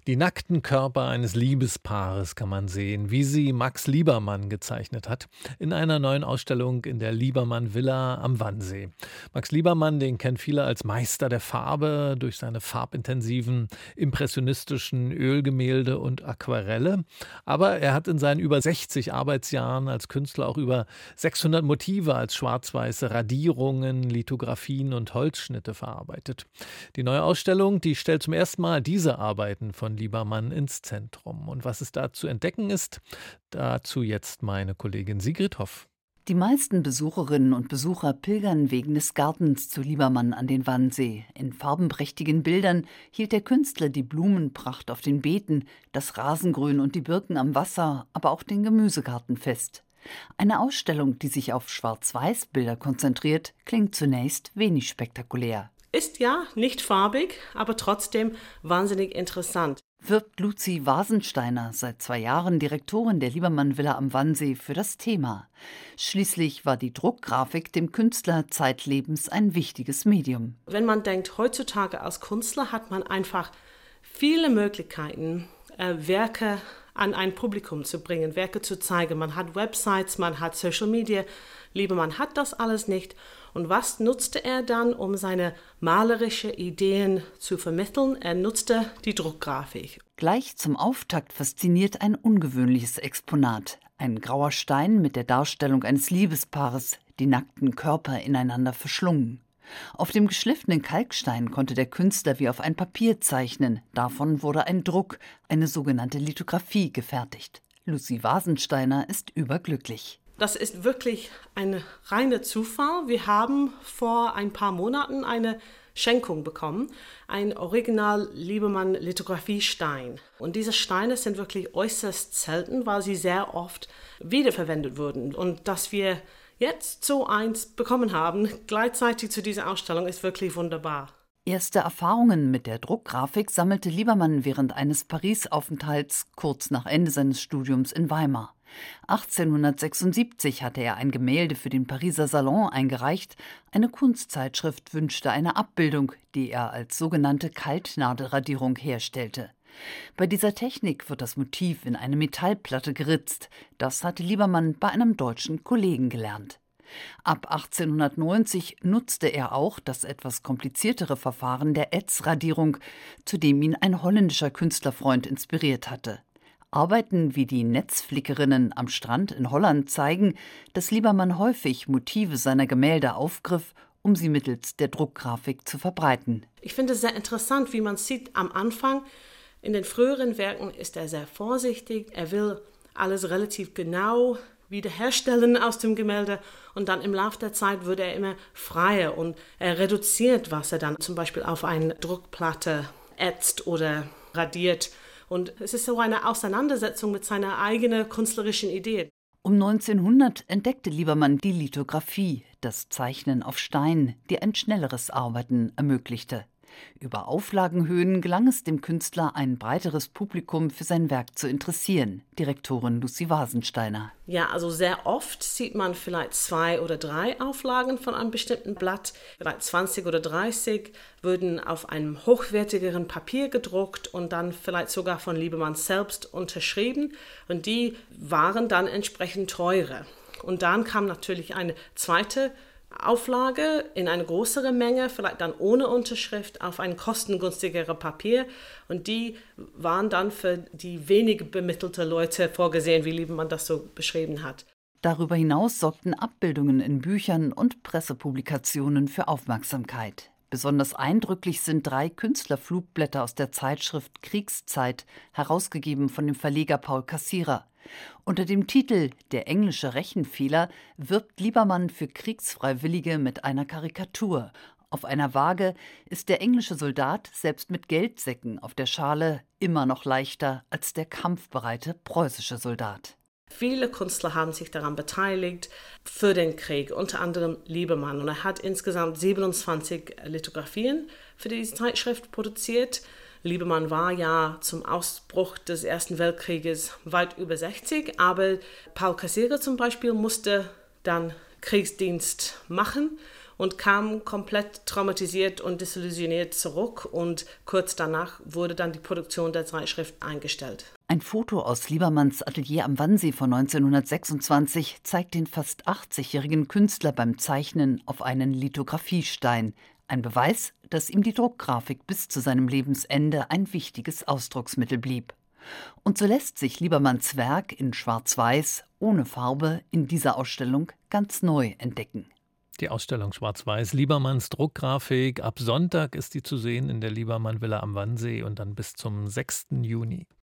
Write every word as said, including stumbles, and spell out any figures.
Die nackten Körper eines Liebespaares kann man sehen, wie sie Max Liebermann gezeichnet hat, in einer neuen Ausstellung in der Liebermann Villa am Wannsee. Max Liebermann, den kennen viele als Meister der Farbe durch seine farbintensiven, impressionistischen Ölgemälde und Aquarelle. Aber er hat in seinen über sechzig Arbeitsjahren als Künstler auch über sechshundert Motive als schwarz-weiße Radierungen, Lithografien und Holzschnitte verarbeitet. Die neue Ausstellung, die stellt zum ersten Mal diese Arbeiten von Liebermann ins Zentrum. Und was es da zu entdecken ist, dazu jetzt meine Kollegin Sigrid Hoff. Die meisten Besucherinnen und Besucher pilgern wegen des Gartens zu Liebermann an den Wannsee. In farbenprächtigen Bildern hielt der Künstler die Blumenpracht auf den Beeten, das Rasengrün und die Birken am Wasser, aber auch den Gemüsegarten fest. Eine Ausstellung, die sich auf Schwarz-Weiß-Bilder konzentriert, klingt zunächst wenig spektakulär. Ist ja nicht farbig, aber trotzdem wahnsinnig interessant. Wirbt Luzi Wasensteiner, seit zwei Jahren Direktorin der Liebermann Villa am Wannsee, für das Thema. Schließlich war die Druckgrafik dem Künstler zeitlebens ein wichtiges Medium. Wenn man denkt, heutzutage als Künstler hat man einfach viele Möglichkeiten, äh, Werke an ein Publikum zu bringen, Werke zu zeigen. Man hat Websites, man hat Social Media. Liebermann hat das alles nicht. Und was nutzte er dann, um seine malerischen Ideen zu vermitteln? Er nutzte die Druckgrafik. Gleich zum Auftakt fasziniert ein ungewöhnliches Exponat. Ein grauer Stein mit der Darstellung eines Liebespaares, die nackten Körper ineinander verschlungen. Auf dem geschliffenen Kalkstein konnte der Künstler wie auf ein Papier zeichnen. Davon wurde ein Druck, eine sogenannte Lithografie, gefertigt. Luzi Wasensteiner ist überglücklich. Das ist wirklich ein reiner Zufall. Wir haben vor ein paar Monaten eine Schenkung bekommen, ein Original Liebermann Lithografiestein. Und diese Steine sind wirklich äußerst selten, weil sie sehr oft wiederverwendet wurden. Und dass wir jetzt so eins bekommen haben, gleichzeitig zu dieser Ausstellung, ist wirklich wunderbar. Erste Erfahrungen mit der Druckgrafik sammelte Liebermann während eines Paris-Aufenthalts kurz nach Ende seines Studiums in Weimar. achtzehnhundertsechsundsiebzig hatte er ein Gemälde für den Pariser Salon eingereicht. Eine Kunstzeitschrift wünschte eine Abbildung, die er als sogenannte Kaltnadelradierung herstellte. Bei dieser Technik wird das Motiv in eine Metallplatte geritzt. Das hatte Liebermann bei einem deutschen Kollegen gelernt. Ab achtzehnhundertneunzig nutzte er auch das etwas kompliziertere Verfahren der Ätzradierung, zu dem ihn ein holländischer Künstlerfreund inspiriert hatte. Arbeiten wie die Netzflickerinnen am Strand in Holland zeigen, dass Liebermann häufig Motive seiner Gemälde aufgriff, um sie mittels der Druckgrafik zu verbreiten. Ich finde es sehr interessant, wie man sieht am Anfang. In den früheren Werken ist er sehr vorsichtig. Er will alles relativ genau wiederherstellen aus dem Gemälde. Und dann im Laufe der Zeit wird er immer freier und er reduziert, was er dann zum Beispiel auf eine Druckplatte ätzt oder radiert. Und es ist so eine Auseinandersetzung mit seiner eigenen künstlerischen Idee. Um neunzehnhundert entdeckte Liebermann die Lithografie, das Zeichnen auf Stein, die ein schnelleres Arbeiten ermöglichte. Über Auflagenhöhen gelang es dem Künstler, ein breiteres Publikum für sein Werk zu interessieren. Direktorin Luzi Wasensteiner. Ja, also sehr oft sieht man vielleicht zwei oder drei Auflagen von einem bestimmten Blatt. Vielleicht zwanzig oder dreißig würden auf einem hochwertigeren Papier gedruckt und dann vielleicht sogar von Liebermann selbst unterschrieben. Und die waren dann entsprechend teurer. Und dann kam natürlich eine zweite Auflage in eine größere Menge, vielleicht dann ohne Unterschrift, auf ein kostengünstigere Papier. Und die waren dann für die wenig bemittelte Leute vorgesehen, wie Liebermann das so beschrieben hat. Darüber hinaus sorgten Abbildungen in Büchern und Pressepublikationen für Aufmerksamkeit. Besonders eindrücklich sind drei Künstlerflugblätter aus der Zeitschrift Kriegszeit, herausgegeben von dem Verleger Paul Cassirer. Unter dem Titel »Der englische Rechenfehler« wirbt Liebermann für Kriegsfreiwillige mit einer Karikatur. Auf einer Waage ist der englische Soldat selbst mit Geldsäcken auf der Schale immer noch leichter als der kampfbereite preußische Soldat. Viele Künstler haben sich daran beteiligt für den Krieg, unter anderem Liebermann. Und er hat insgesamt siebenundzwanzig Lithografien für diese Zeitschrift produziert. Liebermann war ja zum Ausbruch des Ersten Weltkrieges weit über sechzig, aber Paul Cassirer zum Beispiel musste dann Kriegsdienst machen und kam komplett traumatisiert und desillusioniert zurück und kurz danach wurde dann die Produktion der Zeitschrift eingestellt. Ein Foto aus Liebermanns Atelier am Wannsee von neunzehnhundertsechsundzwanzig zeigt den fast achtzigjährigen Künstler beim Zeichnen auf einen Lithografiestein. Ein Beweis, dass ihm die Druckgrafik bis zu seinem Lebensende ein wichtiges Ausdrucksmittel blieb. Und so lässt sich Liebermanns Werk in Schwarz-Weiß, ohne Farbe, in dieser Ausstellung ganz neu entdecken. Die Ausstellung Schwarz-Weiß, Liebermanns Druckgrafik. Ab Sonntag ist die zu sehen in der Liebermann Villa am Wannsee und dann bis zum sechsten Juni.